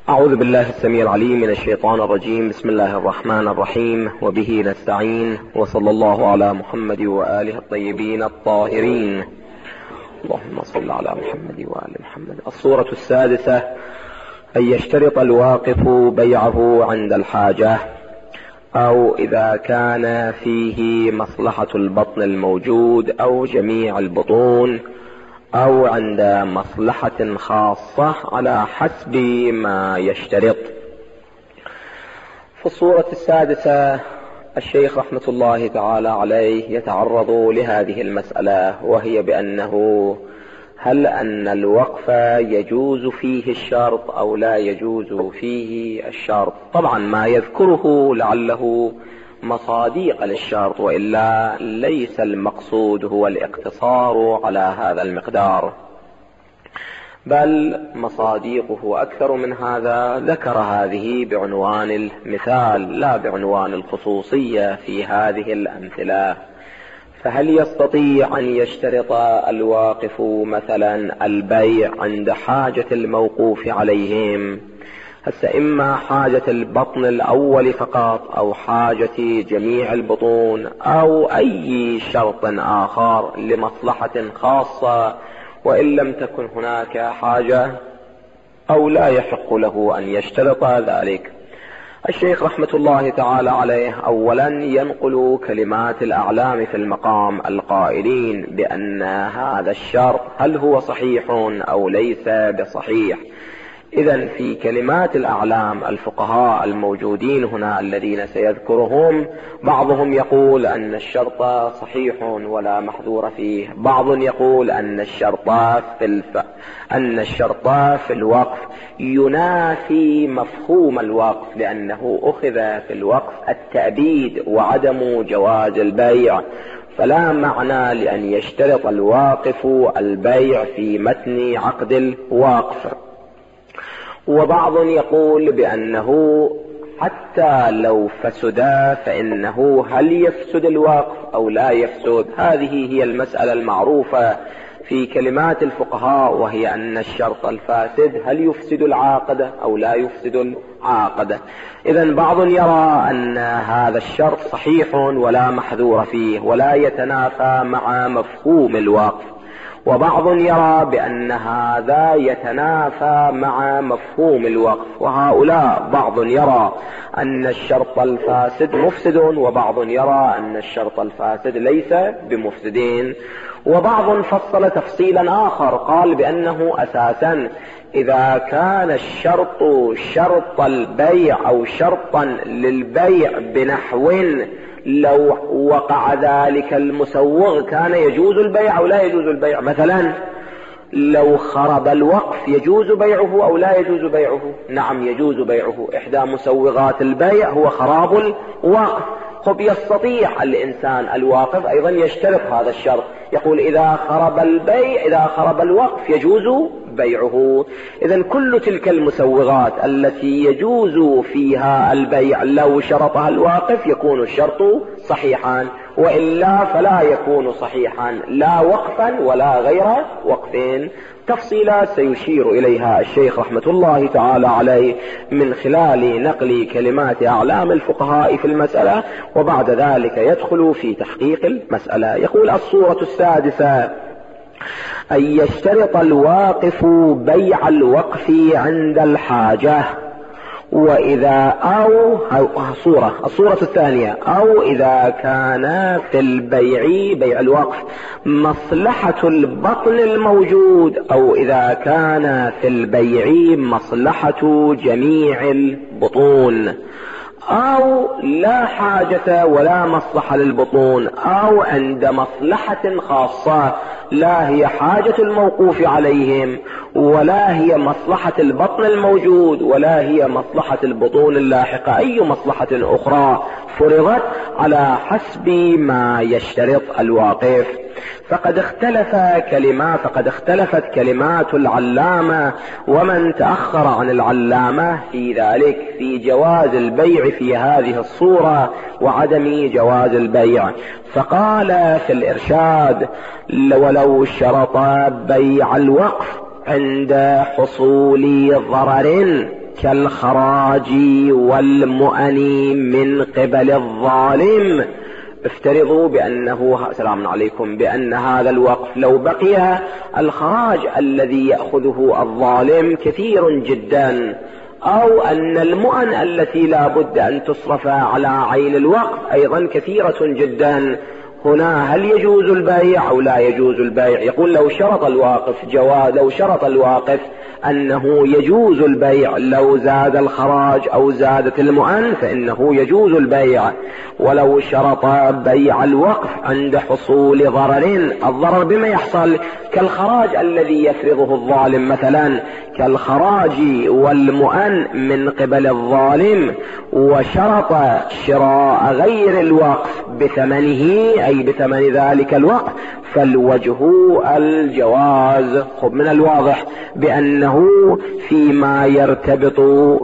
أعوذ بالله السميع العليم من الشيطان الرجيم. بسم الله الرحمن الرحيم، وبه نستعين، وصلى الله على محمد وآله الطيبين الطاهرين. اللهم صل على محمد وآل محمد. الصورة السادسة: أن يشترط الواقف بيعه عند الحاجة، أو إذا كان فيه مصلحة البطن الموجود أو جميع البطون، أو عند مصلحة خاصة على حسب ما يشترط. في الصورة السادسة الشيخ رحمة الله تعالى عليه يتعرض لهذه المسألة، وهي بأنه هل أن الوقف يجوز فيه الشرط أو لا يجوز فيه الشرط. طبعا ما يذكره لعله مصاديق للشرط، وإلا ليس المقصود هو الاقتصار على هذا المقدار، بل مصاديقه أكثر من هذا. ذكر هذه بعنوان المثال لا بعنوان الخصوصية في هذه الأمثلة. فهل يستطيع أن يشترط الواقف مثلا البيع عند حاجة الموقوف عليهم؟ إما حاجة البطن الأول فقط، أو حاجة جميع البطون، أو أي شرط آخر لمصلحة خاصة، وإن لم تكن هناك حاجة أو لا يحق له أن يشترط ذلك. الشيخ رحمة الله تعالى عليه أولا ينقل كلمات الأعلام في المقام القائلين بأن هذا الشرط هل هو صحيح أو ليس بصحيح. إذن في كلمات الأعلام الفقهاء الموجودين هنا الذين سيذكرهم، بعضهم يقول أن الشرط صحيح ولا محذور فيه، بعض يقول أن الشرط في الوقف ينافي مفهوم الوقف، لأنه أخذ في الوقف التأبيد وعدم جواز البيع، فلا معنى لأن يشترط الواقف البيع في متن عقد الوقف. وبعض يقول بأنه حتى لو فسدا فإنه هل يفسد الوقف أو لا يفسد؟ هذه هي المسألة المعروفة في كلمات الفقهاء، وهي أن الشرط الفاسد هل يفسد العاقدة أو لا يفسد العاقدة. إذن بعض يرى أن هذا الشرط صحيح ولا محذور فيه ولا يتنافى مع مفهوم الوقف، وبعض يرى بأن هذا يتنافى مع مفهوم الوقف. وهؤلاء بعض يرى أن الشرط الفاسد مفسد، وبعض يرى أن الشرط الفاسد ليس بمفسدين. وبعض فصل تفصيلا آخر، قال بأنه أساسا إذا كان الشرط شرط البيع أو شرطا للبيع بنحو لو وقع ذلك المسوغ كان يجوز البيع أو لا يجوز البيع. مثلا لو خرب الوقف يجوز بيعه أو لا يجوز بيعه؟ نعم يجوز بيعه. إحدى مسوغات البيع هو خراب الوقف. خب يستطيع الإنسان الواقف أيضا يشترط هذا الشرط، يقول إذا خرب البيع إذا خرب الوقف يجوز بيعه. إذن كل تلك المسوغات التي يجوز فيها البيع لو شرطها الواقف يكون الشرط صحيحا، وإلا فلا يكون صحيحا لا وقفا ولا غير وقفين. تفصيلات سيشير إليها الشيخ رحمة الله تعالى عليه من خلال نقل كلمات أعلام الفقهاء في المسألة، وبعد ذلك يدخل في تحقيق المسألة. يقول: الصورة السادسة: أن يشترط الواقف بيع الوقف عند الحاجة، وإذا الصورة الثانية: أو إذا كان في البيع بيع الوقف مصلحة البطن الموجود، أو إذا كان في البيع مصلحة جميع البطون، أو لا حاجة ولا مصلحة للبطون، أو عند مصلحة خاصة لا هي حاجة الموقوف عليهم ولا هي مصلحة البطن الموجود ولا هي مصلحة البطون اللاحقة، أي مصلحة أخرى فرضت على حسب ما يشترط الواقف. فقد اختلفت كلمات العلامة ومن تأخر عن العلامة في ذلك، في جواز البيع في هذه الصورة وعدم جواز البيع. فقال في الإرشاد: ولو شرط بيع الوقف عند حصول ضرر كالخراج والمؤن من قبل الظالم. افترضوا بأنه سلام عليكم بأن هذا الوقف لو بقي الخراج الذي يأخذه الظالم كثير جدا، أو أن المؤن التي لا بد أن تصرف على عين الوقف أيضا كثيرة جدا. هنا هل يجوز البيع أو لا يجوز البيع؟ يقول لو شرط الواقف أنه يجوز البيع لو زاد الخراج أو زادت المؤن فإنه يجوز البيع، ولو شرط بيع الوقف عند حصول ضرر، الضرر بما يحصل كالخراج الذي يفرضه الظالم مثلا، كالخراج والمؤن من قبل الظالم، وشرط شراء غير الوقف بثمنه أي بثمن ذلك الوقف، فالوجه الجواز. خب من الواضح بأنه فيما يرتبط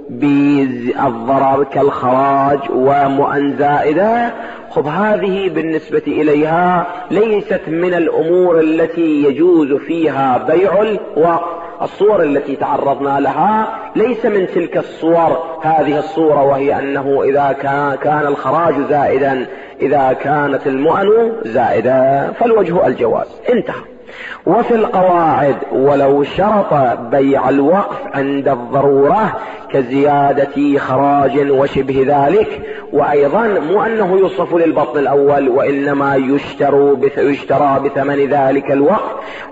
بالضرر كالخراج ومؤن زائدة، خب هذه بالنسبة إليها ليست من الأمور التي يجوز فيها بيع الوقف. الصور التي تعرضنا لها ليس من تلك الصور هذه الصورة، وهي أنه إذا كان الخراج زائدا، إذا كانت المؤن زائدة فالوجه الجواز. انتهى. وفي القواعد ولو شرط بيع الوقف عند الضرورة كزيادة خراج وشبه ذلك، وأيضا مو أنه يصرف للبطن الأول، وإنما يشترى بثمن ذلك الوقف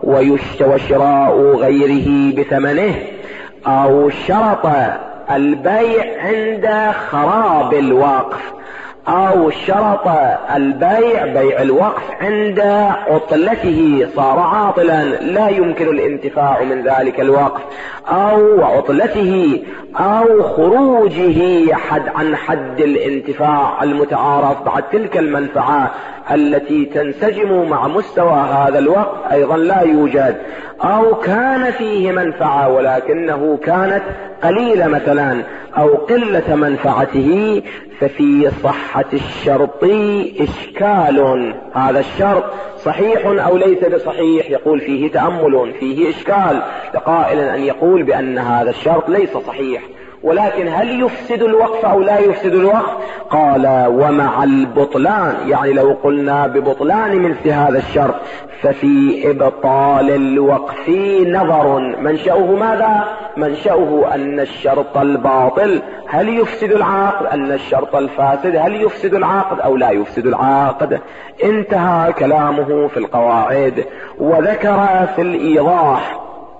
وشراء غيره بثمنه، أو شرط البيع عند خراب الوقف، أو شرط بيع الوقف عند عطلته، صار عاطلا لا يمكن الانتفاع من ذلك الوقف، أو عطلته، أو خروجه عن حد الانتفاع المتعارف بعد تلك المنفعة التي تنسجم مع مستوى هذا الوقف أيضا لا يوجد، أو كان فيه منفعة ولكنه كانت قليلة مثلا، أو قلة منفعته، ففي صحة الشرط إشكال. هذا الشرط صحيح أو ليس بصحيح؟ يقول فيه تأمل، فيه إشكال لقائل أن يقول بأن هذا الشرط ليس صحيح، ولكن هل يفسد الوقف أو لا يفسد الوقف؟ قال ومع البطلان، يعني لو قلنا ببطلان مثل هذا الشرط ففي إبطال الوقف نظر. منشأه ماذا؟ منشأه أن الشرط الباطل هل يفسد العقد، أن الشرط الفاسد هل يفسد العقد أو لا يفسد العقد. انتهى كلامه في القواعد. وذكر في الإيضاح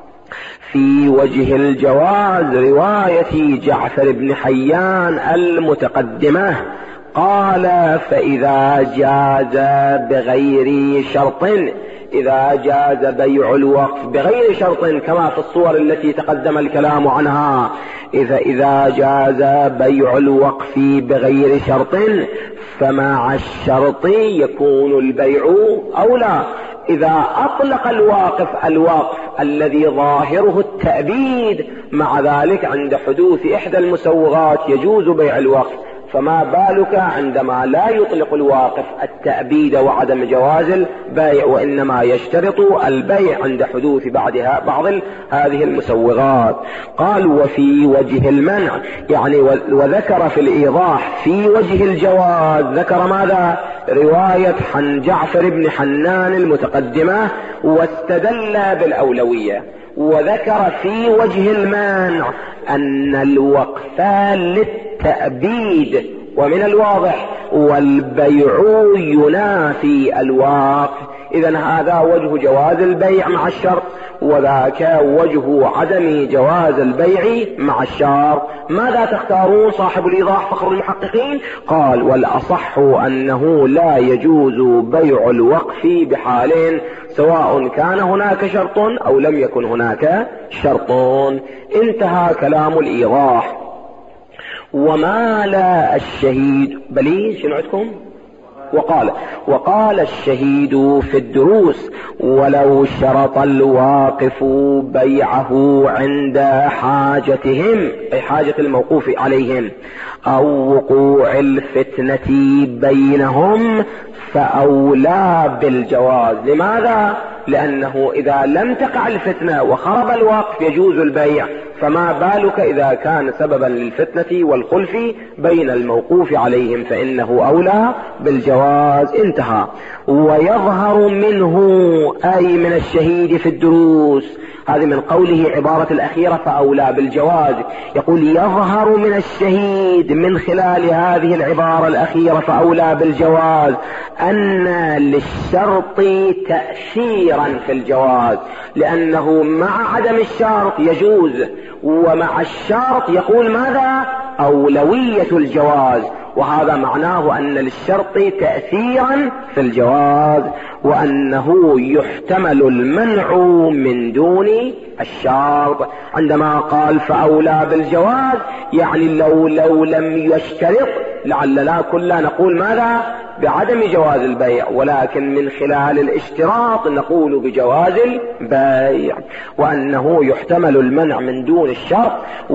في وجه الجواز رواية جعفر بن حيان المتقدمة، قال فإذا جاز بغير شرط، إذا جاز بيع الوقف بغير شرط كما في الصور التي تقدم الكلام عنها، إذا جاز بيع الوقف بغير شرط فمع الشرط يكون البيع أولى. إذا أطلق الوقف الذي ظاهره التأبيد، مع ذلك عند حدوث إحدى المسوغات يجوز بيع الوقف، فما بالك عندما لا يطلق الواقف التأبيد وعدم جواز البيع، وإنما يشترط البيع عند حدوث بعض هذه المسوغات. قال وفي وجه المنع، يعني وذكر في الإيضاح في وجه الجواز، ذكر ماذا؟ رواية جعفر بن حنان المتقدمة، واستدل بالأولوية. وذكر في وجه المانع أن الوقف للتأبيد، ومن الواضح والبيع ينافي الوقف. إذن هذا وجه جواز البيع مع الشرط، وذاك وجه عدم جواز البيع مع الشرط. ماذا تختارون؟ صاحب الإيضاح فخر المحققين قال والأصح أنه لا يجوز بيع الوقف بحالين، سواء كان هناك شرط أو لم يكن هناك شرط. انتهى كلام الإيضاح. وما لا الشهيد بلي شنو عندكم؟ وقال الشهيد في الدروس ولو شرط الواقف بيعه عند حاجتهم، أي حاجة الموقوف عليهم، أو وقوع الفتنة بينهم، فأولى بالجواز. لماذا؟ لأنه إذا لم تقع الفتنة وخرب الوقف يجوز البيع، فما بالك إذا كان سببا للفتنة والخلف بين الموقوف عليهم فإنه أولى بالجواز. انتهى. ويظهر منه أي من الشهيد في الدروس، هذه من قوله عبارة الأخيرة فأولى بالجواز، يقول يظهر من الشهيد من خلال هذه العبارة الأخيرة فأولى بالجواز أن للشرط تأثيرا في الجواز، لأنه مع عدم الشرط يجوز، ومع الشرط يقول ماذا؟ أولوية الجواز، وهذا معناه أن للشرط تأثيرا في الجواز، وأنه يحتمل المنع من دون الشرط. عندما قال فأولى بالجواز يعني لو لم يشترط لعلنا كلنا نقول ماذا؟ بعدم جواز البيع، ولكن من خلال الاشتراط نقول بجواز البيع، وأنه يحتمل المنع من دون الشرط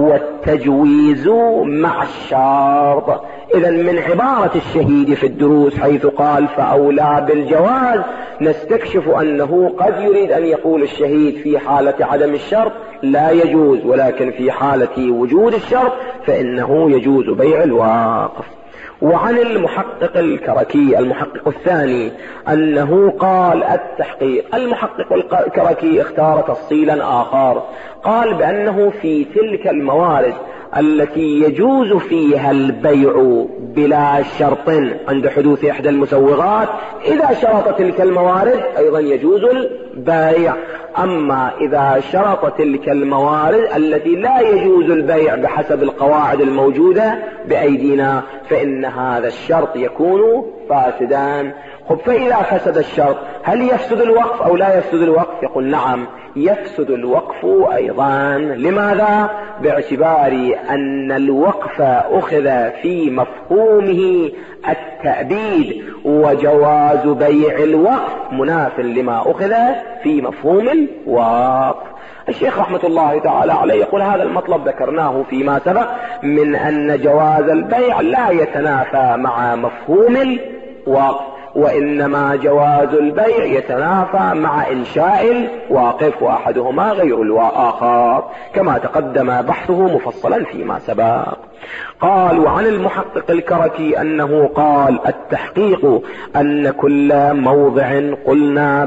والتجويز مع الشرط. إذا من عبارة الشهيد في الدروس حيث قال فأولى بالجواز نستكشف أنه قد يريد أن يقول الشهيد في حالة عدم الشرط لا يجوز، ولكن في حالة وجود الشرط فإنه يجوز بيع الواقف. وعن المحقق الكركي المحقق الثاني أنه قال التحقيق. المحقق الكركي اختار تفصيلا آخر، قال بأنه في تلك الموارد التي يجوز فيها البيع بلا شرط عند حدوث إحدى المسوغات، إذا شرط تلك الموارد أيضا يجوز البيع. أما إذا شرط تلك الموارد التي لا يجوز البيع بحسب القواعد الموجودة بأيدينا فإن هذا الشرط يكون فاسدان. فإذا فسد الشرط هل يفسد الوقف أو لا يفسد الوقف؟ يقول نعم يفسد الوقف أيضا. لماذا؟ باعتبار أن الوقف أخذ في مفهومه التأبيد، وجواز بيع الوقف مناف لما أخذ في مفهوم الوقف. الشيخ رحمة الله تعالى عليه يقول هذا المطلب ذكرناه فيما سبق من أن جواز البيع لا يتنافى مع مفهوم الوقف، وإنما جواز البيع يتنافى مع إنشاء الواقف، وأحدهما غير الآخر كما تقدم بحثه مفصلا فيما سبق. قال وعن المحقق الكركي أنه قال التحقيق أن كل موضع قلنا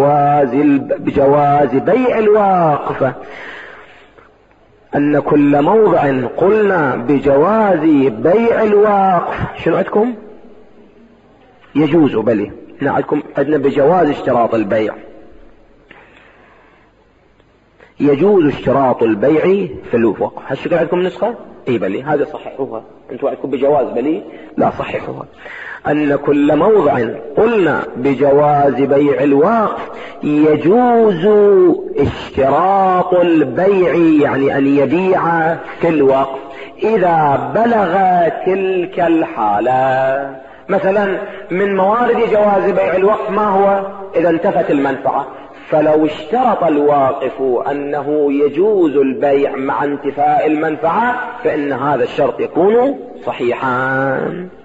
بجواز بيع الواقف، أن كل موضع قلنا بجواز بيع الواقف. شنو عندكم؟ يجوز بلي نعدكم عندنا بجواز اشتراط البيع، يجوز اشتراط البيع في الوقف. هل شكرا عندكم نسخة؟ اي بلي هذا صححوها، انتوا عندكم بجواز بلي لا صححوها. أن كل موضع قلنا بجواز بيع الواقف يجوز اشتراط البيع، يعني أن يبيع في الوقف إذا بلغ تلك الحالة. مثلا من موارد جواز بيع الوقف ما هو؟ إذا انتفت المنفعة، فلو اشترط الواقف أنه يجوز البيع مع انتفاء المنفعة فإن هذا الشرط يكون صحيحا.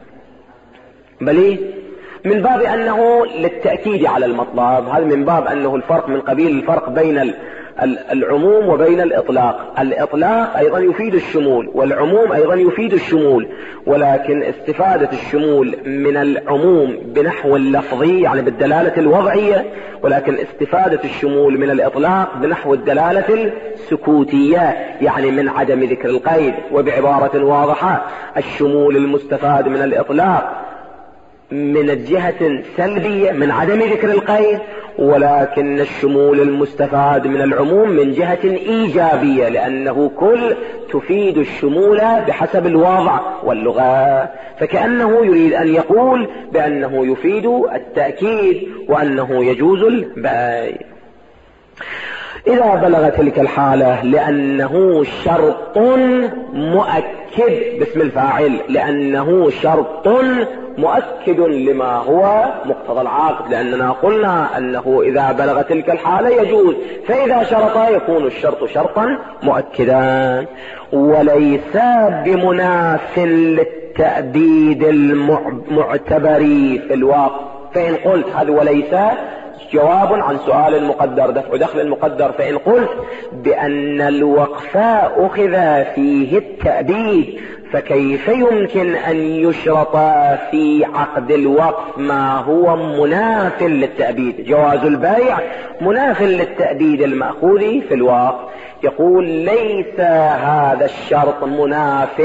بل من باب أنه للتأكيد على المطلب، هذا من باب أنه الفرق من قبيل الفرق بين العموم وبين الإطلاق. الإطلاق أيضا يفيد الشمول، والعموم أيضا يفيد الشمول، ولكن استفادة الشمول من العموم بنحو اللفظي يعني بالدلالة الوضعية، ولكن استفادة الشمول من الإطلاق بنحو الدلالة السكوتية يعني من عدم ذكر القيد. وبعبارة واضحة الشمول المستفاد من الإطلاق من الجهة سلبية من عدم ذكر القيد، ولكن الشمول المستفاد من العموم من جهة إيجابية لأنه كل تفيد الشمول بحسب الوضع واللغة، فكأنه يريد أن يقول بأنه يفيد التأكيد وأنه يجوز البيع إذا بلغ تلك الحالة، لأنه شرط مؤكد باسم الفاعل، لأنه شرط مؤكد لما هو مقتضى العقد، لأننا قلنا أنه إذا بلغ تلك الحالة يجوز، فإذا شرط يكون الشرط شرطا مؤكدا. وليس بمناف للتأبيد المعتبر في الواقع. فإن قلت هذا وليس جواب عن سؤال مقدر، دفع دخل مقدر. فإن قلت بأن الوقف أخذ فيه التأبيد، فكيف يمكن أن يشرط في عقد الوقف ما هو مناف للتأبيد؟ جواز البيع مناف للتأبيد المأخوذ في الوقف. يقول ليس هذا الشرط مناف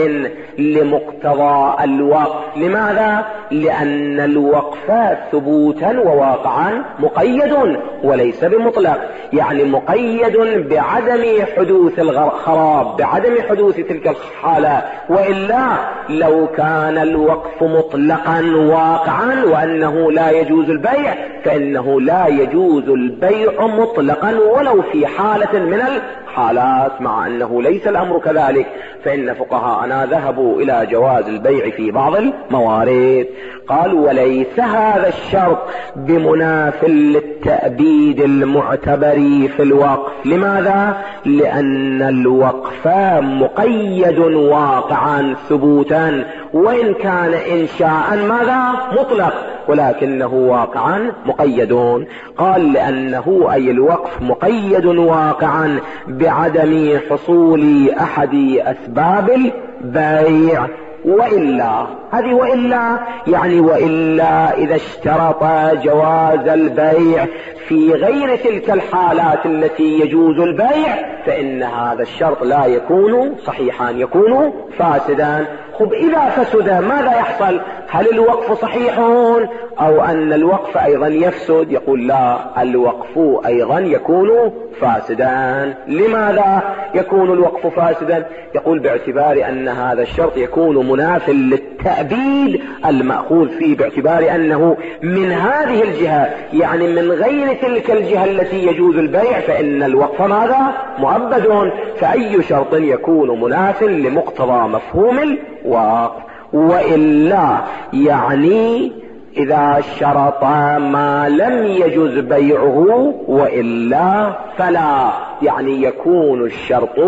لمقتضى الوقف. لماذا؟ لأن الوقف ثبوتا وواقعا مقيد وليس بمطلق، يعني مقيد بعدم حدوث الخراب، بعدم حدوث تلك الحالة. وإلا لو كان الوقف مطلقا واقعا وأنه لا يجوز البيع، فإنه لا يجوز البيع مطلقا ولو في حالة من الحالات، مع أنه ليس الأمر كذلك. فإن فقهاءنا ذهبوا إلى جواز البيع في بعض الموارد. قال وليس هذا الشرط بمناف للتأبيد المعتبر في الوقف. لماذا؟ لأن الوقف مقيد واقعا ثبوتا، وإن كان إنشاء ماذا؟ مطلق، ولكنه واقعا مقيدون. قال لأنه أي الوقف مقيد واقعا بعدم حصول أحد أسباب البيع. وإلا، هذه وإلا يعني وإلا إذا اشترط جواز البيع في غير تلك الحالات التي يجوز البيع، فإن هذا الشرط لا يكون صحيحا، يكون فاسدا. خب إذا فسد ماذا يحصل؟ هل الوقف صحيح أو أن الوقف أيضا يفسد؟ يقول لا، الوقف أيضا يكون فاسدا. لماذا يكون الوقف فاسدا؟ يقول باعتبار أن هذا الشرط يكون مناف للتأبيد المأخوذ فيه، باعتبار أنه من هذه الجهة، يعني من غير تلك الجهة التي يجوز البيع، فإن الوقف ماذا؟ مؤبد. فأي شرط يكون مناف لمقتضى مفهوم الوقف. وإلا يعني إذا شرط ما لم يجوز بيعه، وإلا فلا، يعني يكون الشرط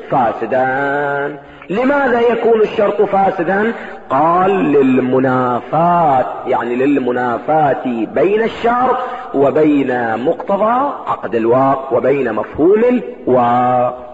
فاسدا. لماذا يكون الشرط فاسدا؟ قال للمنافات، يعني للمنافات بين الشرط وبين مقتضى عقد الوقف وبين مفهوم الوقف.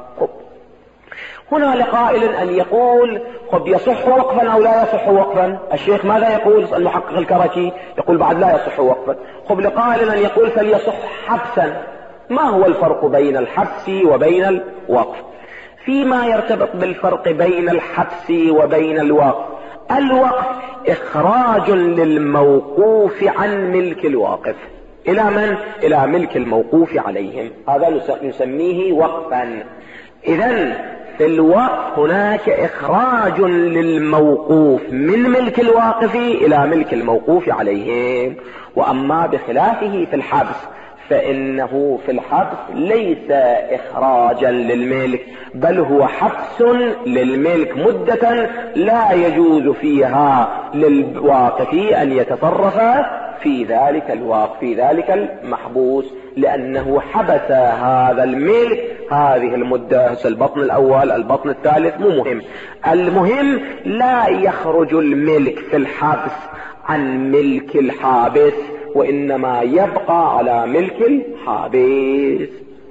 هنا لقائل أن يقول قد يصح وقفا أو لا يصح وقفا. الشيخ ماذا يقول؟ المحقق الكركي يقول بعد لا يصح وقفا. قد لقائل أن يقول فليصح حبسا. ما هو الفرق بين الحبس وبين الوقف؟ فيما يرتبط بالفرق بين الحبس وبين الوقف، الوقف إخراج للموقوف عن ملك الواقف إلى من؟ إلى ملك الموقوف عليهم، هذا نسميه وقفا. إذن في الوقف هناك إخراج للموقوف من ملك الواقف إلى ملك الموقوف عليهم. وأما بخلافه في الحبس، فإنه في الحبس ليس إخراجا للملك، بل هو حبس للملك مدة لا يجوز فيها للواقف أن يتصرف في ذلك الواقف، في ذلك المحبوس، لأنه حبس هذا الملك هذه المدة. البطن الأول، البطن الثالث، مو مهم. المهم لا يخرج الملك في الحبس عن ملك الحابس، وإنما يبقى على ملك الحابس.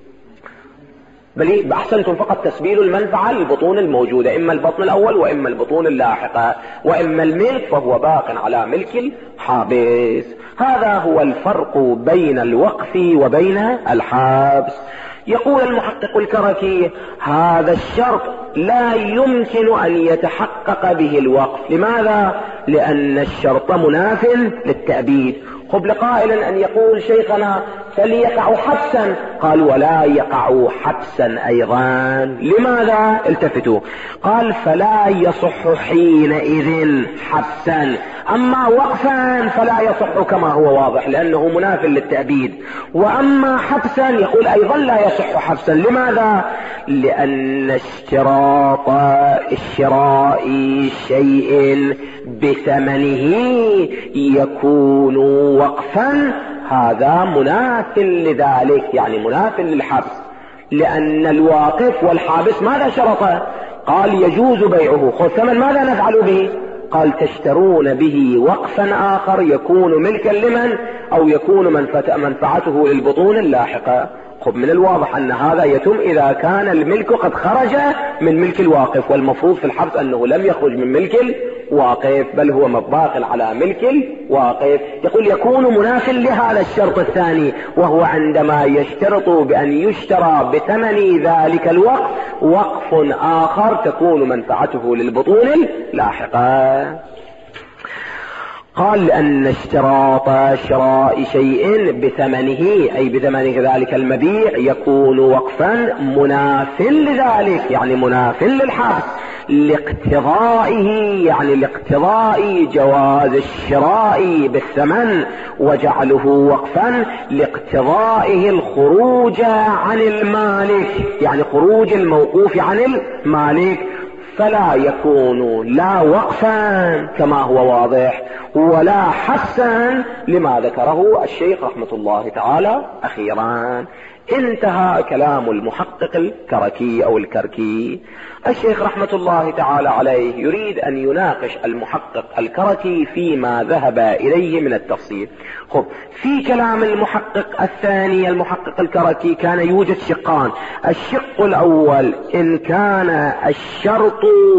بل أحسنتم، فقط تسبيل المنفعة للبطون الموجودة، إما البطن الأول وإما البطون اللاحقة، وإما الملك فهو باق على ملك الحابس. هذا هو الفرق بين الوقف وبين الحبس. يقول المحقق الكركي هذا الشرط لا يمكن أن يتحقق به الوقف. لماذا؟ لأن الشرط مناف للتأبيد. قبل قائل أن يقول شيخنا فليقع حبسا، قال ولا يقع حبسا أيضا. لماذا؟ التفتوا. قال فلا يصح حينئذ حبسا، أما وقفا فلا يصح كما هو واضح لأنه مناف للتأبيد. وأما حبسا يقول أيضا لا يصح حبسا. لماذا؟ لأن اشتراط الشراء شيء بثمنه يكون وقفا، هذا مناف لذلك، يعني مناف للحبس، لأن الواقف والحابس ماذا شرطه؟ قال يجوز بيعه. خذ ثمن، ماذا نفعل به؟ قال تشترون به وقفا آخر يكون ملكا لمن؟ أو يكون منفعته للبطون اللاحقة. خب من الواضح أن هذا يتم إذا كان الملك قد خرج من ملك الواقف، والمفروض في الحبس أنه لم يخرج من ملك الواقف بل هو مباق على ملك الواقف. يقول يكون مناف لهذا الشرط الثاني، وهو عندما يشترط بأن يشترى بثمن ذلك الوقف وقف آخر تكون منفعته للبطون اللاحقة. قال لأن اشتراط شراء شيء بثمنه أي بثمن ذلك المبيع يكون وقفا مناف لذلك، يعني مناف للحبس، لاقتضائه يعني لاقتضاء جواز الشراء بالثمن، وجعله وقفا لاقتضائه الخروج عن المالك، يعني خروج الموقوف عن المالك، فلا يكون لا وقفا كما هو واضح ولا حسا لما ذكره الشيخ رحمة الله تعالى أخيرا. انتهى كلام المحقق الكركي أو الكركي. الشيخ رحمة الله تعالى عليه يريد أن يناقش المحقق الكركي فيما ذهب إليه من التفصيل. خب في كلام المحقق الثاني المحقق الكركي كان يوجد شقان. الشق الأول إن كان الشرط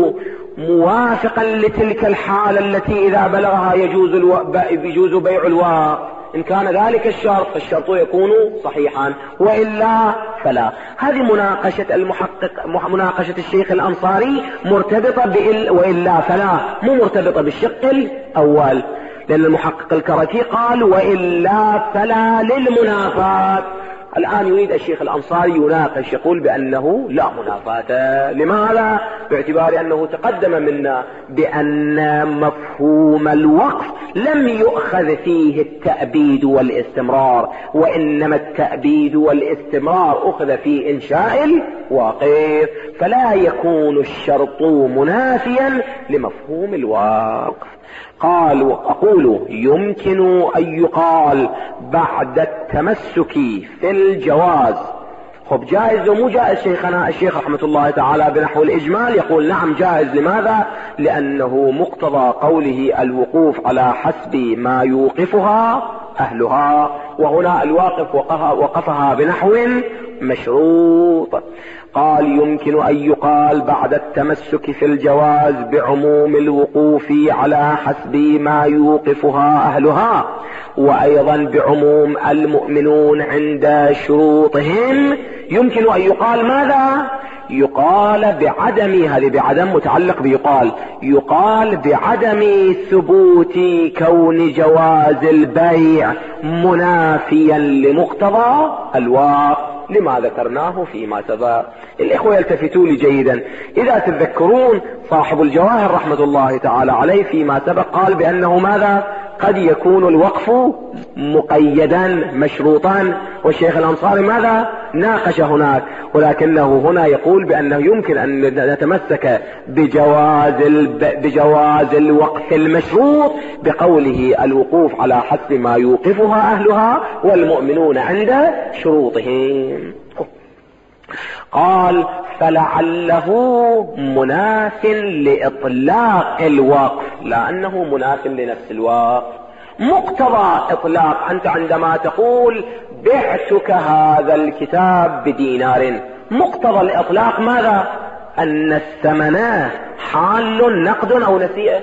موافقا لتلك الحالة التي إذا بلغها يجوز بيع الواقف، إن كان ذلك الشرط فالشرط يكون صحيحا، وإلا فلا. هذه مناقشة المحقق مناقشة الشيخ الأنصاري مرتبطة وإلا فلا، مو مرتبطة بالشق الأول، لأن المحقق الكركي قال وإلا فلا للمنافاة. الآن يريد الشيخ الأنصاري يناقش يقول بأنه لا منافاة. لماذا؟ باعتبار أنه تقدم منا بأن مفهوم الوقف لم يؤخذ فيه التأبيد والاستمرار، وإنما التأبيد والاستمرار أخذ في إنشاء الواقف، فلا يكون الشرط منافيا لمفهوم الوقف. قال أقول يمكن أن يقال بعد التمسك في الجواز. خب جائز ومو جائز؟ شيخنا الشيخ رحمة الله تعالى بنحو الإجمال يقول نعم جائز. لماذا؟ لأنه مقتضى قوله الوقوف على حسب ما يوقفها أهلها، وهنا الواقف وقفها بنحو مشروط. قال يمكن أن يقال بعد التمسك في الجواز بعموم الوقوف على حسب ما يوقفها أهلها، وأيضا بعموم المؤمنون عند شروطهم. يمكن أن يقال ماذا؟ يقال بعدم، هذه بعدم متعلق يقال بعدم ثبوت كون جواز البيع منافيا لمقتضى الواقف لما ذكرناه فيما سبق. الإخوة يلتفتوا لي جيدا، إذا تذكرون صاحب الجواهر رحمة الله تعالى عليه فيما سبق قال بأنه ماذا؟ قد يكون الوقف مقيدا مشروطا، والشيخ الأنصاري ماذا؟ ناقش هناك، ولكنه هنا يقول بأنه يمكن أن نتمسك بجواز الوقف المشروط بقوله الوقوف على حسب ما يوقفها أهلها والمؤمنون عند شروطهم. قال فلعله مناف لإطلاق الوقف، لا أنه مناف لنفس الوقف. مقتضى إطلاق، أنت عندما تقول بعتك هذا الكتاب بدينار، مقتضى الإطلاق ماذا؟ أن الثمن حال نقد أو نسيئة.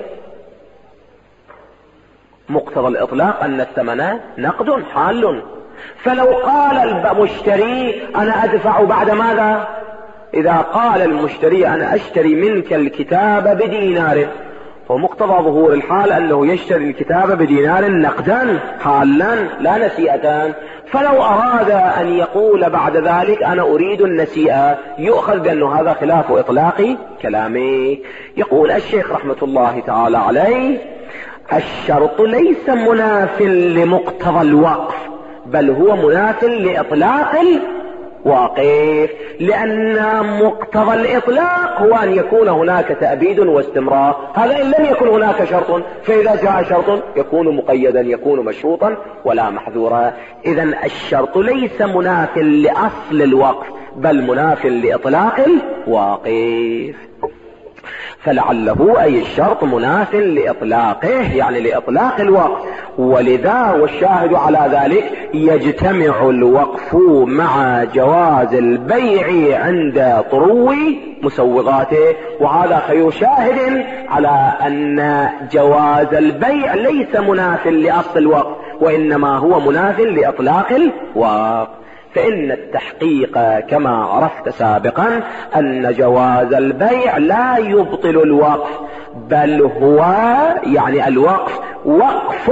مقتضى الإطلاق أن الثمن نقد حال. فلو قال المشتري أنا أدفع بعد ماذا؟ إذا قال المشتري أنا أشتري منك الكتاب بدينار، فمقتضى ظهور الحال أنه يشتري الكتاب بدينار نقدا حالا لا نسيئة. فلو أراد أن يقول بعد ذلك أنا أريد النسيئة، يؤخذ بأنه هذا خلاف إطلاق كلامي. يقول الشيخ رحمة الله تعالى عليه الشرط ليس مناف لمقتضى الوقف، بل هو مناف لإطلاق الواقف، لأن مقتضى الإطلاق هو أن يكون هناك تأبيد واستمرار، هذا إن لم يكن هناك شرط، فإذا جاء شرط يكون مقيدا يكون مشروطا ولا محذورا. إذن الشرط ليس مناف لأصل الوقف بل مناف لإطلاق الواقف. فلعله أي الشرط مناف لإطلاقه يعني لإطلاق الوقف، ولذا والشاهد على ذلك يجتمع الوقف مع جواز البيع عند طرو مسوغاته، وهذا خير شاهد على أن جواز البيع ليس مناف لأصل الوقف، وإنما هو مناف لإطلاق الوقف. فإن التحقيق كما عرفت سابقا أن جواز البيع لا يبطل الوقف، بل هو يعني الوقف وقف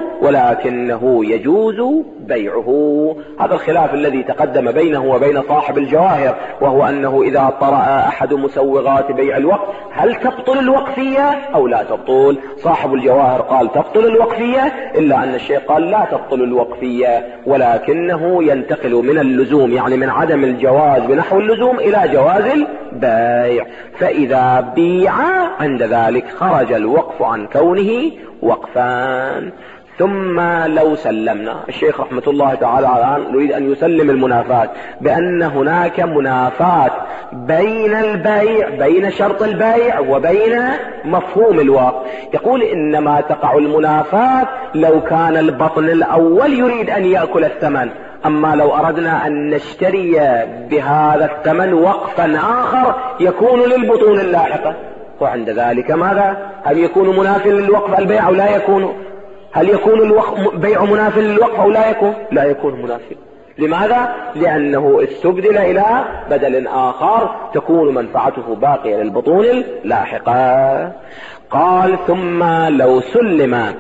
ولكنه يجوز بيعه. هذا الخلاف الذي تقدم بينه وبين صاحب الجواهر، وهو أنه إذا طرأ أحد مسوغات بيع الوقف هل تبطل الوقفية أو لا تبطل؟ صاحب الجواهر قال تبطل الوقفية، إلا أن الشيخ قال لا تبطل الوقفية، ولكنه ينتقل من اللزوم يعني من عدم الجواز بنحو اللزوم إلى جواز البيع. فإذا بيع عند ذلك خرج الوقف عن كونه وقفان. ثم لو سلمنا، الشيخ رحمة الله تعالى الآن يريد أن يسلم المنافات بأن هناك منافات بين البيع، بين شرط البيع وبين مفهوم الوقف. يقول إنما تقع المنافات لو كان البطن الأول يريد أن يأكل الثمن، أما لو أردنا أن نشتري بهذا الثمن وقفا آخر يكون للبطون اللاحقة، وعند ذلك ماذا؟ هل يكون مناف للوقف البيع أو لا يكون؟ هل يكون البيع مناف للوقف أو لا يكون؟ لا يكون منافي. لماذا؟ لأنه استبدل إلى بدل آخر تكون منفعته باقية للبطون اللاحقة. قال ثم لو سلم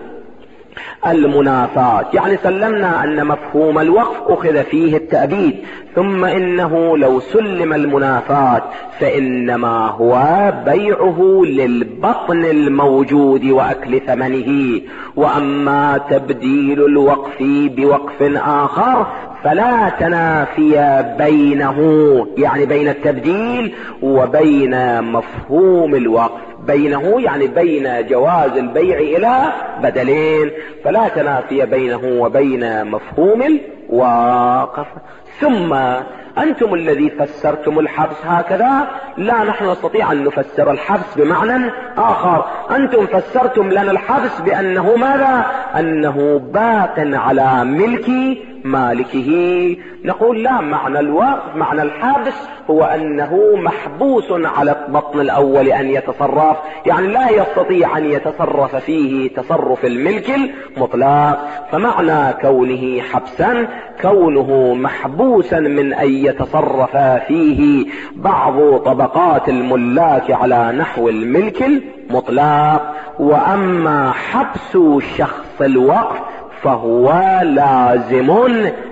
المنافات، يعني سلمنا أن مفهوم الوقف أخذ فيه التأبيد، ثم إنه لو سلم المنافات فإنما هو بيعه للبطن الموجود وأكل ثمنه، وأما تبديل الوقف بوقف آخر فلا تنافي بينه، يعني بين التبديل وبين مفهوم الوقف، بينه يعني بين جواز البيع إلى بدلين، فلا تنافي بينه وبين مفهوم الوقف. ثم أنتم الذي فسرتم الحبس هكذا، لا نحن نستطيع أن نفسر الحبس بمعنى آخر. أنتم فسرتم لنا الحبس بأنه ماذا؟ أنه باق على ملك مالكه. نقول لا، معنى الوقف معنى الحبس هو أنه محبوس على البطن الأول أن يتصرف، يعني لا يستطيع أن يتصرف فيه تصرف الملك المطلق. فمعنى كونه حبسا كونه محبوسا من أن يتصرف فيه بعض طبقات الملاك على نحو الملك المطلق. وأما حبس شخص الوقف فهو لازم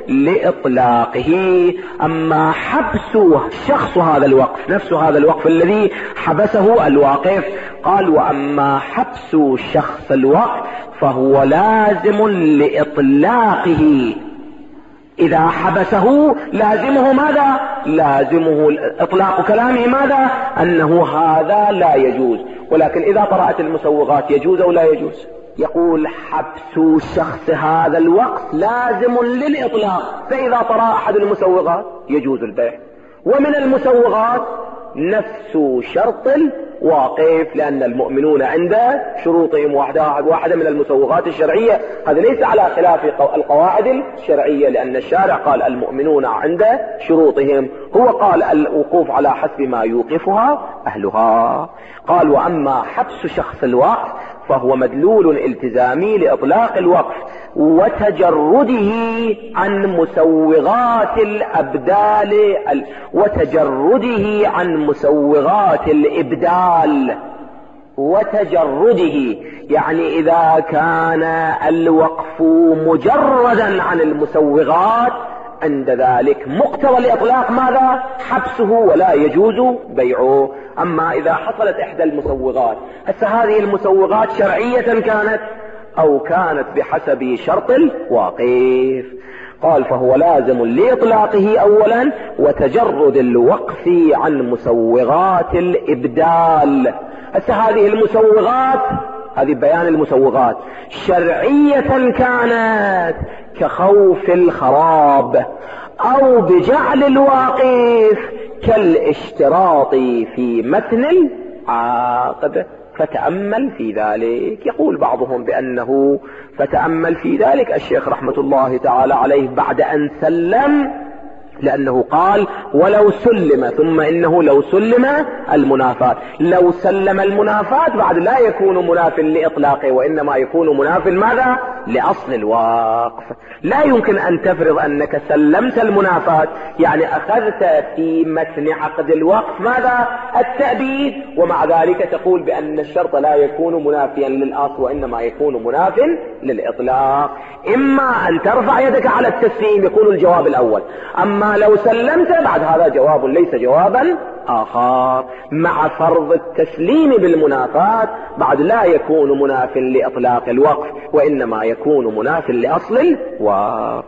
لإطلاقه. أما حبس شخص هذا الوقف، نفس هذا الوقف الذي حبسه الواقف، قال وأما حبس شخص الوقف فهو لازم لإطلاقه. إذا حبسه لازمه ماذا؟ لازمه إطلاق كلامه ماذا؟ أنه هذا لا يجوز. ولكن إذا طرأت المسوغات يجوز أو لا يجوز؟ يقول حبس شخص هذا الوقف لازم للإطلاق، فإذا طرأ أحد المسوغات يجوز البيع. ومن المسوغات نفس شرط الواقف، لأن المؤمنون عند شروطهم واحدة من المسوغات الشرعية. هذا ليس على خلاف القواعد الشرعية، لأن الشارع قال المؤمنون عند شروطهم، هو قال الوقوف على حسب ما يوقفها أهلها. قال وأما حبس شخص الوقف فهو مدلول التزامي لإطلاق الوقف وتجرده عن مسوغات الأبدال، وتجرده عن مسوغات الإبدال. وتجرده يعني إذا كان الوقف مجردا عن المسوغات عند ذلك مقتضى الإطلاق ماذا؟ حبسه ولا يجوز بيعه. أما إذا حصلت إحدى المسوغات، هذه المسوغات شرعية كانت أو كانت بحسب شرط الواقف، قال فهو لازم لإطلاقه أولا وتجرد الوقف عن مسوغات الإبدال. هذه المسوغات، هذه بيان المسوغات شرعية كانت كخوف الخراب أو بجعل الواقف كالاشتراط في متن العقد. فتأمل في ذلك. يقول بعضهم بأنه فتأمل في ذلك الشيخ رحمة الله تعالى عليه بعد أن سلم، لأنه قال ولو سلم، ثم إنه لو سلم المنافاة، لو سلم المنافاة بعد لا يكون مناف لإطلاقه، وإنما يكون مناف ماذا؟ لأصل الوقف. لا يمكن أن تفرض أنك سلمت المنافاة، يعني أخذت في متن عقد الوقف ماذا؟ التأبيد، ومع ذلك تقول بأن الشرط لا يكون منافيا للأصل وإنما يكون مناف للإطلاق. إما أن ترفع يدك على التسليم يكون الجواب الأول، أما لو سلمت بعد هذا جواب ليس جوابا آخر. مع فرض التسليم بالمنافاة بعد لا يكون مناف لإطلاق الوقف وإنما يكون مناف لأصل الوقف.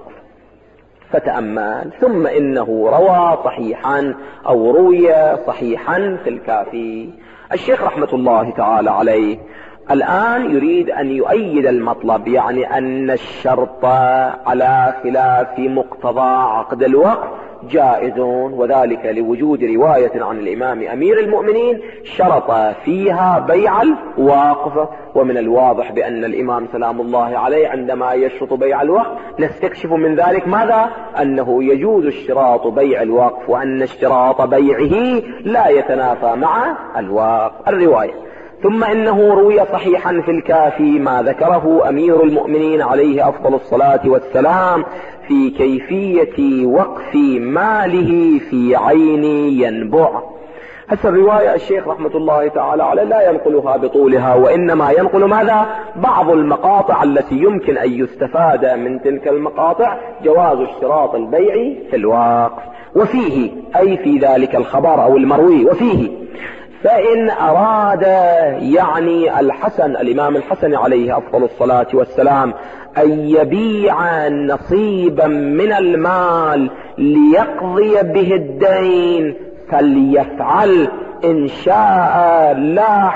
فتأمل. ثم إنه روى صحيحا أو روي صحيحا في الكافي. الشيخ رحمة الله تعالى عليه الآن يريد أن يؤيد المطلب، يعني أن الشرط على خلاف مقتضى عقد الوقف جائز، وذلك لوجود رواية عن الإمام أمير المؤمنين شرط فيها بيع الوقف. ومن الواضح بأن الإمام سلام الله عليه عندما يشرط بيع الوقف نستكشف من ذلك ماذا؟ أنه يجوز اشتراط بيع الوقف، وأن اشتراط بيعه لا يتنافى مع الوقف. الرواية. ثم إنه روي صحيحا في الكافي ما ذكره أمير المؤمنين عليه أفضل الصلاة والسلام في كيفية وقف ماله في عين ينبع. هسه الرواية الشيخ رحمة الله تعالى عليه لا ينقلها بطولها، وإنما ينقل ماذا؟ بعض المقاطع التي يمكن أن يستفاد من تلك المقاطع جواز اشتراط البيع في الوقف. وفيه أي في ذلك الخبر أو المروي وفيه فإن أراد يعني الحسن الإمام الحسن عليه أفضل الصلاة والسلام أن يبيع نصيبا من المال ليقضي به الدين فليفعل إن شاء، لا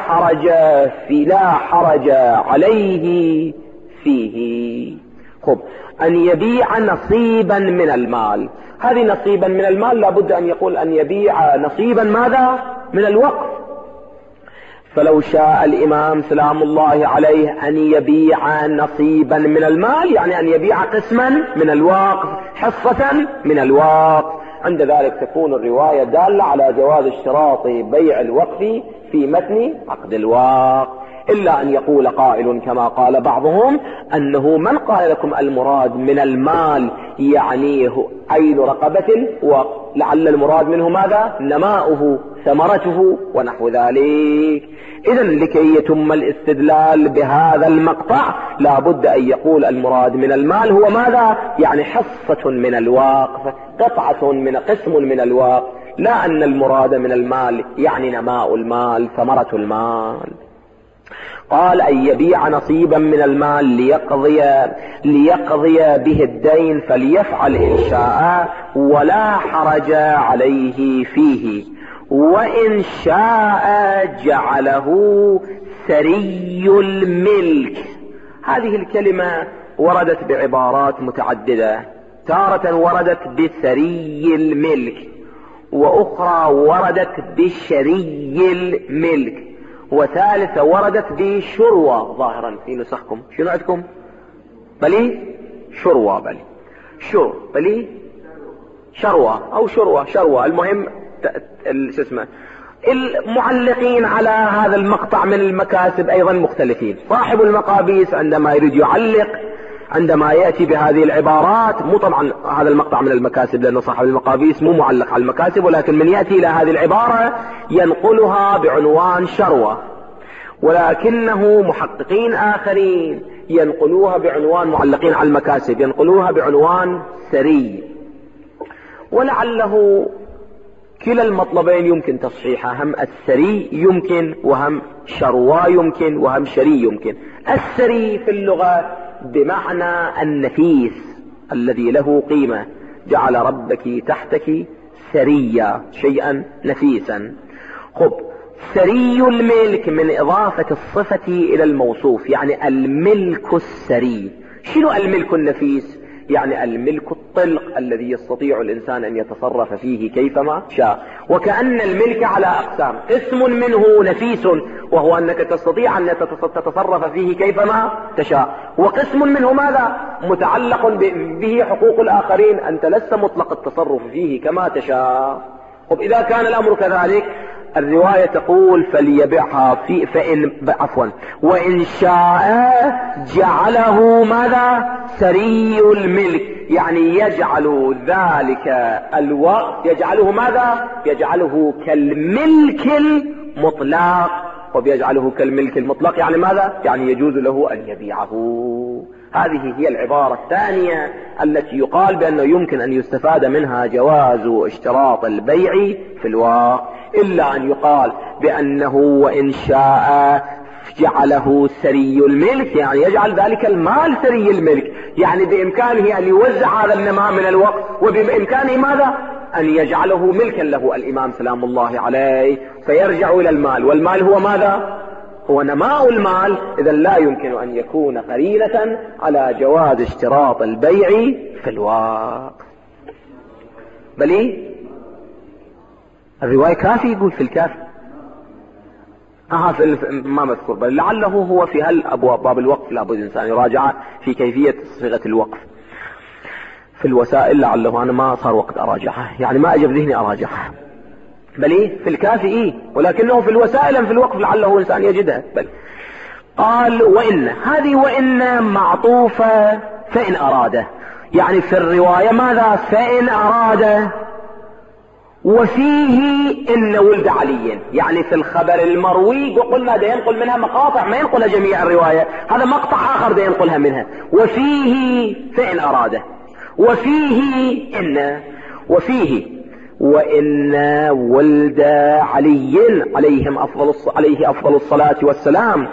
حرج عليه فيه. خب، أن يبيع نصيبا من المال، هذه نصيبا من المال لابد أن يقول أن يبيع نصيبا ماذا؟ من الوقف. فلو شاء الإمام سلام الله عليه أن يبيع نصيبا من المال، يعني أن يبيع قسما من الوقف، حصة من الوقف، عند ذلك تكون الرواية دالة على جواز اشتراط بيع الوقف في متن عقد الوقف. إلا أن يقول قائل كما قال بعضهم أنه من قال لكم المراد من المال يعني عين رقبة، ولعل المراد منه ماذا؟ نماؤه، ثمرته ونحو ذلك. إذن لكي يتم الاستدلال بهذا المقطع لا بد أن يقول المراد من المال هو ماذا؟ يعني حصة من الوقف، قسم من الوقف، لا أن المراد من المال يعني نماء المال، ثمرة المال. قال أن يبيع نصيبا من المال ليقضي به الدين فليفعل إن شاء ولا حرج عليه فيه، وإن شاء جعله سري الملك. هذه الكلمة وردت بعبارات متعددة، تارة وردت بسري الملك، وأخرى وردت بشري الملك، وثالثة وردت بشروة ظاهرا في نسخكم. شنو عندكم؟ بلي شروة، بلي شروة أو شروة. المهم اسمه. المعلقين على هذا المقطع من المكاسب أيضا مختلفين. صاحب المقابيس عندما يريد يعلق، عندما يأتي بهذه العبارات، مو طبعا هذا المقطع من المكاسب لأنه صاحب المقابيس مو معلق على المكاسب، ولكن من يأتي إلى هذه العبارة ينقلها بعنوان شروة، ولكنه محققين آخرين ينقلوها بعنوان معلقين على المكاسب ينقلوها بعنوان سري. ولعله كلا المطلبين يمكن تصحيحها، هم السري يمكن وهم شروى يمكن وهم شري يمكن. السري في اللغة بمعنى النفيس الذي له قيمة، جعل ربك تحتك سريا، شيئا نفيسا. خب، سري الملك من إضافة الصفة إلى الموصوف، يعني الملك السري. شنو الملك النفيس؟ يعني الملك الطلق الذي يستطيع الإنسان أن يتصرف فيه كيفما شاء. وكأن الملك على أقسام، قسم منه نفيس وهو أنك تستطيع أن تتصرف فيه كيفما تشاء، وقسم منه ماذا؟ متعلق به حقوق الآخرين، أنت لست مطلق التصرف فيه كما تشاء. إذا كان الأمر كذلك الرواية تقول فليبعها وإن شاء جعله ماذا؟ سري الملك، يعني يجعل ذلك الوقت يجعله ماذا؟ يجعله كالملك المطلق. وبيجعله كالملك المطلق يعني ماذا؟ يعني يجوز له أن يبيعه. هذه هي العبارة الثانية التي يقال بأنه يمكن أن يستفاد منها جواز اشتراط البيع في الواقع، إلا أن يقال بأنه وإن شاء جعله سري الملك، يعني يجعل ذلك المال سري الملك، يعني بإمكانه أن يوزع هذا النماء من الوقت، وبإمكانه ماذا؟ أن يجعله ملكا له الإمام سلام الله عليه، فيرجع إلى المال، والمال هو ماذا؟ هو نماء المال. إذا لا يمكن أن يكون قرينة على جواز اشتراط البيع في الواقع. بل الرواية كافي يقول في الكافي ما مذكور، بل لعله هو في باب الوقف لابد الإنسان يراجع في كيفية صيغة الوقف. في الوسائل لعله أنا ما صار وقت أراجعها، يعني ما أجب ذهني أراجعها. بل في الكافي ولكنه في الوسائل في الوقف لعله إنسان يجدها. بل قال وإن، هذه وإن معطوفة فإن أراده، يعني في الرواية ماذا؟ فإن أراده. وفيه إن ولد علي، يعني في الخبر المروي وقلنا ده ينقل منها مقاطع ما ينقلها جميع الرواية، هذا مقطع آخر ده ينقلها منها. وفيه فإن أراده، وفيه إن، وفيه وإن ولد علي عليه أفضل الصلاة والسلام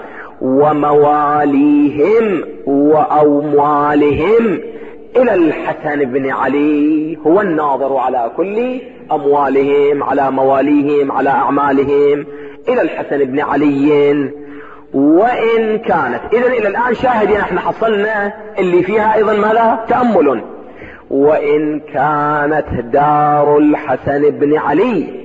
ومواليهم وأموالهم إلى الحسن بن علي، هو الناظر على كل أموالهم، على مواليهم، على أعمالهم، إلى الحسن بن علي. وإن كانت، إذن إلى الآن شاهدين احنا حصلنا اللي فيها أيضا ماذا؟ تأمل. وإن كانت دار الحسن بن علي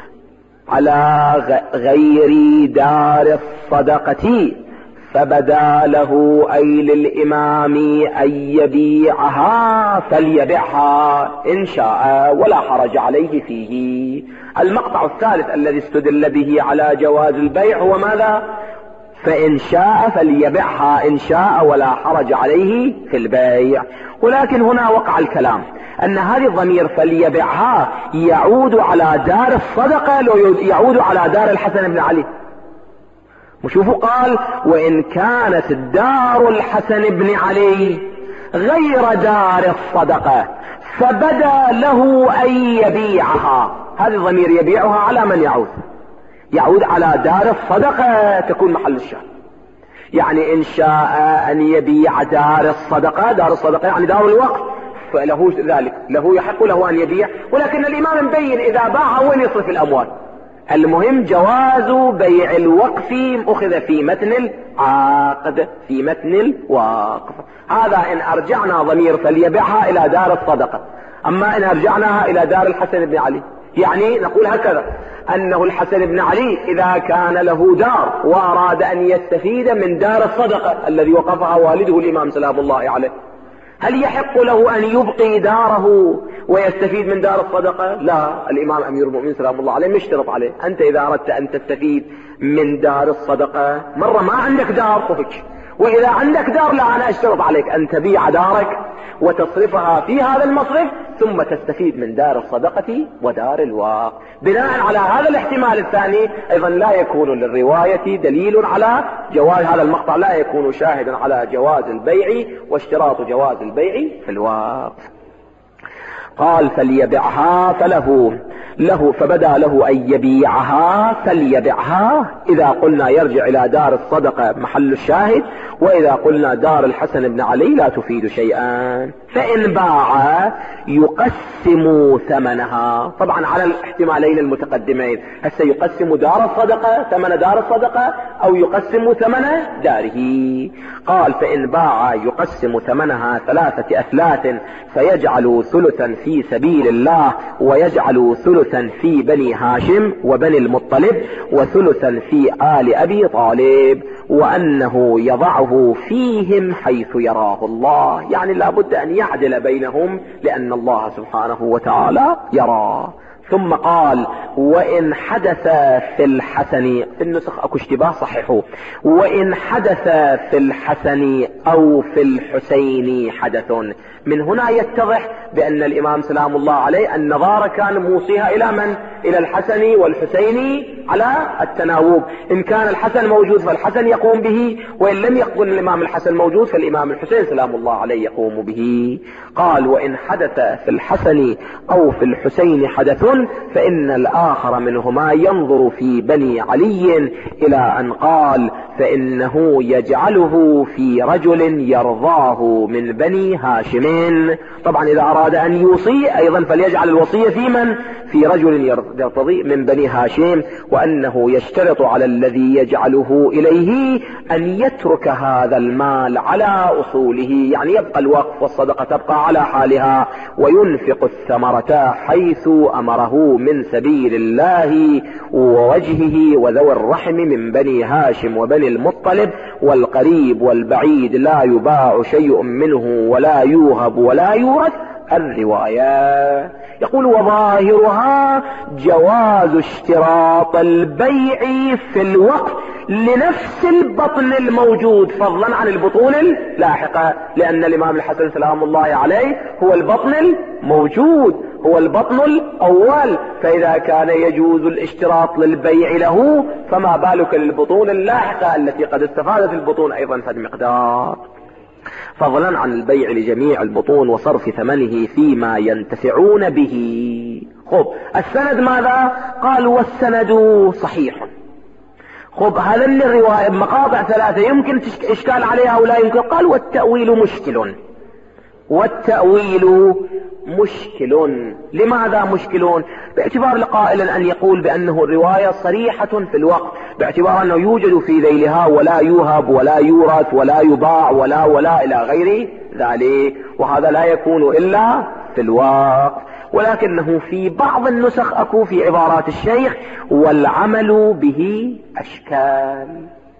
على غير دار الصدقة فبدا له أي للإمام أن يبيعها فليبيعها إن شاء ولا حرج عليه فيه. المقطع الثالث الذي استدل به على جواز البيع هو ماذا؟ فإن شاء فليبيعها إن شاء ولا حرج عليه في البيع. ولكن هنا وقع الكلام أن هذه الضمير فليبيعها يعود على دار الصدقة لو يعود على دار الحسن بن علي. وشوفوا قال وإن كانت دار الحسن بن علي غير دار الصدقة فبدا له أن يبيعها، هذا الضمير يبيعها على من يعود؟ يعود على دار الصدقة تكون محل الشاهد. يعني إن شاء أن يبيع دار الصدقة، دار الصدقة يعني دار الوقف، فله ذلك، له يحق له أن يبيع. ولكن الإمام مبين إذا باع وين يصرف الأموال. المهم جواز بيع الوقف أخذ في متن العقد، في متن الوقف. هذا إن أرجعنا ضمير فليبيعها إلى دار الصدقة. أما إن أرجعناها إلى دار الحسن بن علي، يعني نقول هكذا أنه الحسن بن علي إذا كان له دار وأراد أن يستفيد من دار الصدقة الذي وقفها والده الإمام سلام الله عليه، هل يحق له أن يبقي داره ويستفيد من دار الصدقة؟ لا، الإمام أمير المؤمنين سلام الله عليه مشترط عليه أنت إذا أردت أن تستفيد من دار الصدقة مرة ما عندك دار فهج، وإذا عندك دار لا، أنا أشترط عليك أن تبيع دارك وتصرفها في هذا المصرف ثم تستفيد من دار الصدقة ودار الوقف. بناء على هذا الاحتمال الثاني أيضا لا يكون للرواية دليل على جواز هذا المقطع، لا يكون شاهدا على جواز البيع واشتراط جواز البيع في الوقف. قال فليبعها فبدا له أن يبيعها فليبعها. إذا قلنا يرجع إلى دار الصدقة محل الشاهد، وإذا قلنا دار الحسن بن علي لا تفيد شيئا. فإن باع يقسم ثمنها، طبعا على الاحتمالين المتقدمين، هل سيقسم دار الصدقة ثمن دار الصدقة أو يقسم ثمن داره. قال فإن باع يقسم ثمنها 3 أثلاث، فيجعل ثلثا في سبيل الله، ويجعل ثلثا في بني هاشم وبني المطلب، وثلثا في آل أبي طالب، وأنه يضعه فيهم حيث يراه الله. يعني لابد أن يعدل بينهم لأن الله سبحانه وتعالى يرى. ثم قال وإن حدث في الحسن، في النسخ اكو اشتباه صححوه، وإن حدث في الحسن أو في الحسين حدث. من هنا يتضح بأن الإمام سلام الله عليه النظارة كان موصيها إلى من؟ إلى الحسن والحسين على التناوب. إن كان الحسن موجود فالحسن يقوم به، وإن لم يكن الإمام الحسن موجود فالإمام الحسين سلام الله عليه يقوم به. قال وإن حدث في الحسن أو في الحسين حدث، فإن الآخر منهما ينظر في بني علي، إلى أن قال فإنه يجعله في رجل يرضاه من بني هاشم. طبعا إذا أراد أن يوصي أيضا فليجعل الوصية في من؟ في رجل يرتضي من بني هاشم، وأنه يشترط على الذي يجعله إليه أن يترك هذا المال على أصوله، يعني يبقى الوقف والصدقة تبقى على حالها، وينفق الثمرة حيث أمره من سبيل الله ووجهه وذوي الرحم من بني هاشم وبني المطلب، والقريب والبعيد لا يباع شيء منه ولا يوهب ولا يورث. الرواية يقول وظاهرها جواز اشتراط البيع في الوقف لنفس البطن الموجود، فضلا عن البطون اللاحقة، لأن الإمام الحسن سلام الله عليه هو البطن الموجود، هو البطن الأول، فإذا كان يجوز الاشتراط للبيع له فما بالك للبطون اللاحقة التي قد استفادت البطون أيضا فد مقدار، فضلا عن البيع لجميع البطون وصرف ثمنه فيما ينتفعون به. خب السند ماذا؟ قال والسند صحيح. خب هذا الرواية مقاطع 3 يمكن إشكال عليها ولا يمكن. قال والتأويل مشكل. والتأويل مشكل. لماذا مشكل؟ باعتبار القائل أن يقول بأنه الرواية صريحة في الوقت، باعتبار أنه يوجد في ذيلها ولا يوهب ولا يورث ولا يباع ولا إلى غير ذلك، وهذا لا يكون إلا في الوقت. ولكنه في بعض النسخ أكو في عبارات الشيخ والعمل به أشكال.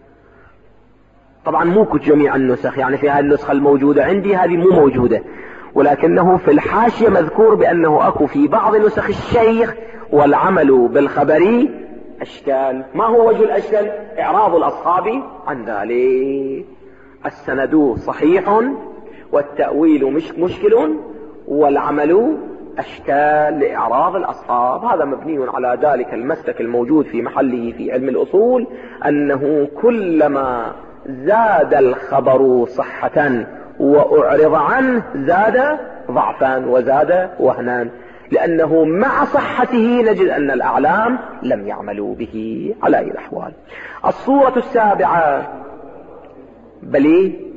طبعا مو جميع النسخ، يعني في هذه النسخة الموجودة عندي هذه مو موجودة، ولكنه في الحاشية مذكور بأنه أكو في بعض نسخ الشيخ والعمل بالخبر أشكال. ما هو وجه الأشكال؟ إعراض الأصحاب عن ذلك. السند صحيح والتأويل مشكل والعمل أشكال لإعراض الأصحاب. هذا مبني على ذلك المسلك الموجود في محله في علم الأصول، أنه كلما زاد الخبر صحة وأعرض عنه زاد ضعفا وزاد وهنا، لأنه مع صحته نجد أن الأعلام لم يعملوا به على أي الأحوال. الصورة السابعة بلي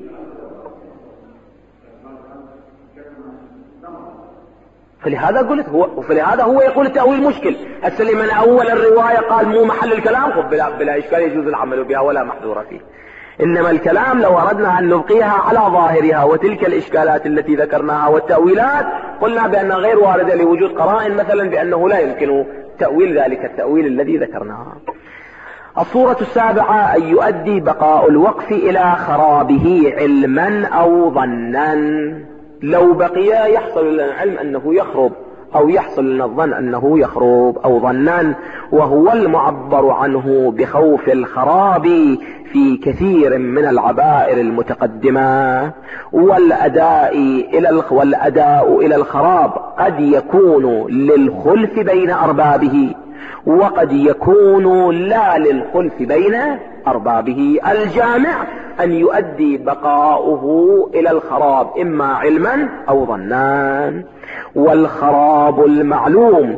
فلهذا قلت فلهذا هو يقول التأويل مشكل. هسه من أول الرواية قال مو محل الكلام، خب بلا إشكال يجوز العمل بها ولا محذور فيه. إنما الكلام لو أردنا أن نبقيها على ظاهرها، وتلك الإشكالات التي ذكرناها والتأويلات قلنا بأنها غير واردة لوجود قرائن مثلا بأنه لا يمكن تأويل ذلك التأويل الذي ذكرناه. الصورة السابعة أن يؤدي بقاء الوقف إلى خرابه علما أو ظنا. لو بقي يحصل العلم أنه يخرب، أو يحصل لنا الظن أنه يخرب أو ظنا، وهو المعبر عنه بخوف الخراب في كثير من العبائر المتقدمة. والأداء إلى الخراب قد يكون للخلف بين أربابه، وقد يكون لا للخلف بين أربابه. الجامع أن يؤدي بقاؤه إلى الخراب إما علما أو ظنا. والخراب المعلوم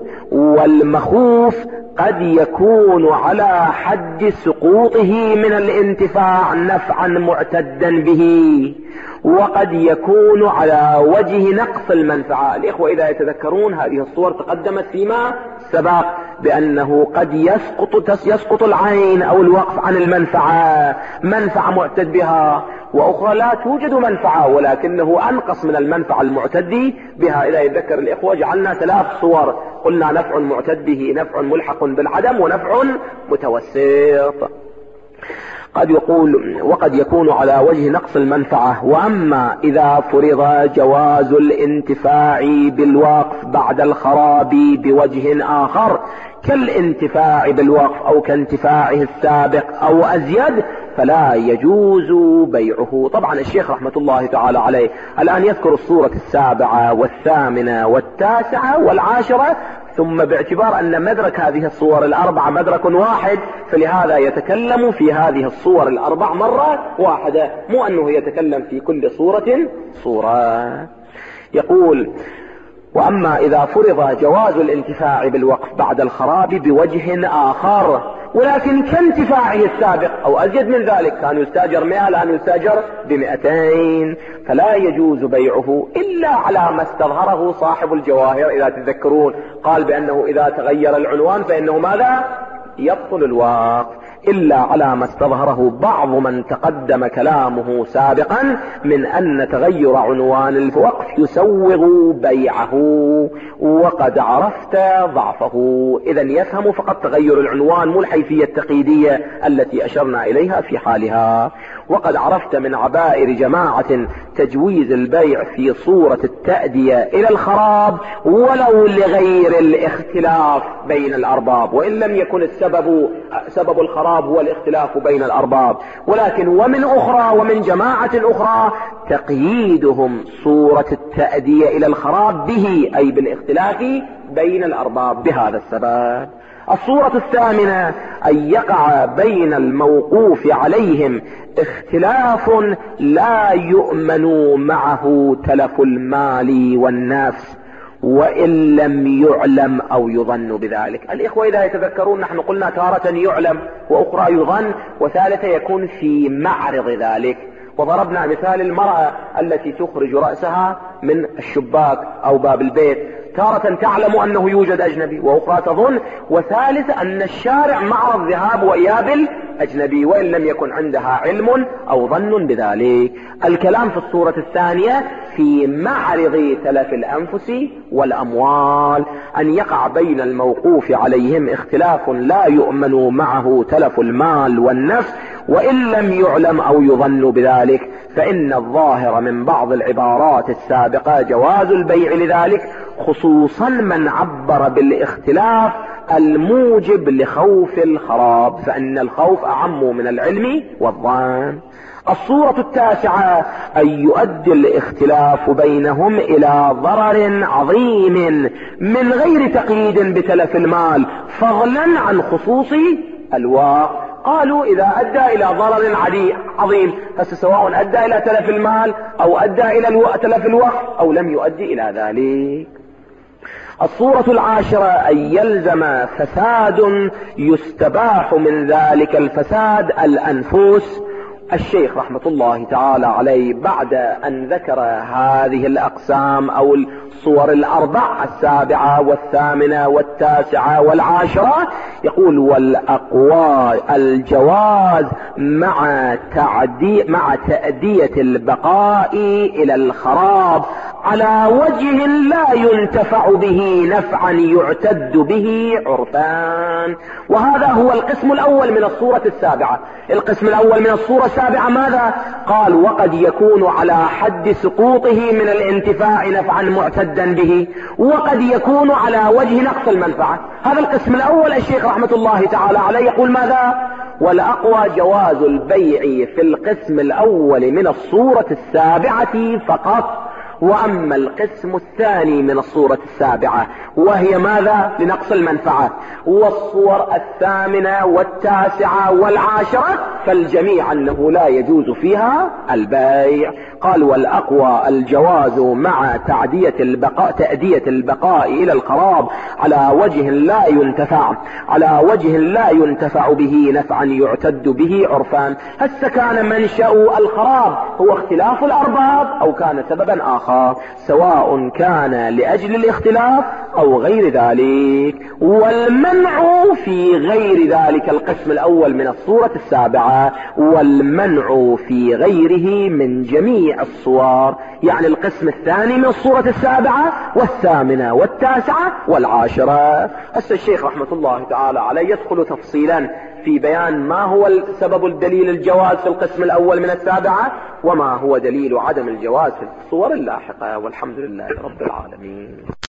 والمخوف قد يكون على حد سقوطه من الانتفاع نفعا معتدا به، وقد يكون على وجه نقص المنفعة. الإخوة إذا يتذكرون هذه الصور تقدمت فيما سبق بأنه قد يسقط العين أو الوقف عن المنفعة، منفعة معتد بها، وأخرى لا توجد منفعة ولكنه أنقص من المنفعة المعتد بها. إذا يتذكر الإخوة جعلنا 3 صور، قلنا نفع معتد به، نفع ملحق بالعدم، ونفع متوسط. قد يقول وقد يكون على وجه نقص المنفعة. وأما إذا فرض جواز الانتفاع بالوقف بعد الخراب بوجه آخر كالانتفاع بالوقف أو كانتفاعه السابق أو أزيد فلا يجوز بيعه. طبعا الشيخ رحمة الله تعالى عليه الآن يذكر الصورة 7 و8 و9 و10، ثم باعتبار أن مدرك هذه الصور 4 مدرك واحد، فلهذا يتكلم في هذه الصور 4 مرة واحدة، مو أنه يتكلم في كل صورة. يقول: وأما إذا فرض جواز الانتفاع بالوقف بعد الخراب بوجه آخر ولكن كانتفاعه السابق أو أزيد من ذلك، كان يستاجر 100 الآن يستاجر ب200، فلا يجوز بيعه إلا على ما استظهره صاحب الجواهر. إذا تذكرون قال بأنه إذا تغير العنوان فإنه ماذا؟ يبطل الوقف، إلا على ما استظهره بعض من تقدم كلامه سابقا من أن تغير عنوان الوقف يسوغ بيعه، وقد عرفت ضعفه. إذن يفهم فقط تغير العنوان مو الحيثية التقييدية التي أشرنا إليها في حالها. وقد عرفت من عبائر جماعة تجويز البيع في صورة التأدية إلى الخراب ولو لغير الاختلاف بين الأرباب، وإن لم يكن سبب الخراب هو الاختلاف بين الأرباب، ولكن ومن جماعة أخرى تقييدهم صورة التأدية إلى الخراب به، أي بالاختلاف بين الأرباب بهذا السبب. الصورة 8 أن يقع بين الموقوف عليهم اختلاف لا يؤمن معه تلف المال والنفس وإن لم يعلم أو يظن بذلك. الإخوة إذا يتذكرون نحن قلنا تارة يعلم وأخرى يظن وثالثة يكون في معرض ذلك، وضربنا مثال المرأة التي تخرج رأسها من الشباك أو باب البيت، تارة تعلم أنه يوجد أجنبي وأخرى تظن، وثالث أن الشارع معرض ذهاب وإياب الأجنبي وإن لم يكن عندها علم أو ظن بذلك. الكلام في الصورة 2 في معرض تلف الأنفس والأموال، أن يقع بين الموقوف عليهم اختلاف لا يؤمن معه تلف المال والنفس وإن لم يعلم أو يظن بذلك، فإن الظاهر من بعض العبارات السابقة جواز البيع لذلك، خصوصا من عبر بالاختلاف الموجب لخوف الخراب، فإن الخوف أعم من العلم والظن. الصورة 9 أن يؤدي الاختلاف بينهم إلى ضرر عظيم من غير تقييد بتلف المال فضلا عن خصوص الواقع. قالوا إذا أدى إلى ضرر عظيم، فسواء أدى إلى تلف المال أو أدى إلى تلف الوقف أو لم يؤدي إلى ذلك. الصورة 10 أن يلزم فساد يستباح من ذلك الفساد الأنفس. الشيخ رحمة الله تعالى عليه بعد أن ذكر هذه الأقسام أو الصور 4 7 و8 و9 و10 يقول: والأقوى الجواز مع تأدية البقاء إلى الخراب على وجه لا ينتفع به نفعا يعتد به عرفان. وهذا هو القسم الأول من الصورة 7. القسم الأول من الصورة 7 ماذا؟ قال: وقد يكون على حد سقوطه من الانتفاع نفعا معتدا به، وقد يكون على وجه نقص المنفعة. هذا القسم الأول. الشيخ رحمة الله تعالى عليه يقول ماذا؟ والأقوى جواز البيع في القسم الأول من الصورة 7 فقط، وأما القسم الثاني من الصورة السابعة وهي ماذا؟ لنقص المنفعة، والصور الثامنة والتاسعة والعاشرة فالجميع أنه لا يجوز فيها البيع. قال والأقوى الجواز مع تأدية البقاء إلى الخراب على وجه لا ينتفع به نفعا يعتد به عرفا. هسه كان منشأ الخراب هو اختلاف الأرباب أو كان سببا آخر، سواء كان لأجل الاختلاف أو غير ذلك. والمنع في غير ذلك القسم الأول من الصورة السابعة، والمنع في غيره من جميع الصور، يعني القسم الثاني من الصورة السابعة والثامنة والتاسعة والعاشرة. هسه الشيخ رحمة الله تعالى عليه يدخل تفصيلا في بيان ما هو سبب الدليل الجواز في القسم الأول من السابعة، وما هو دليل عدم الجواز في الصور اللاحقة. والحمد لله رب العالمين.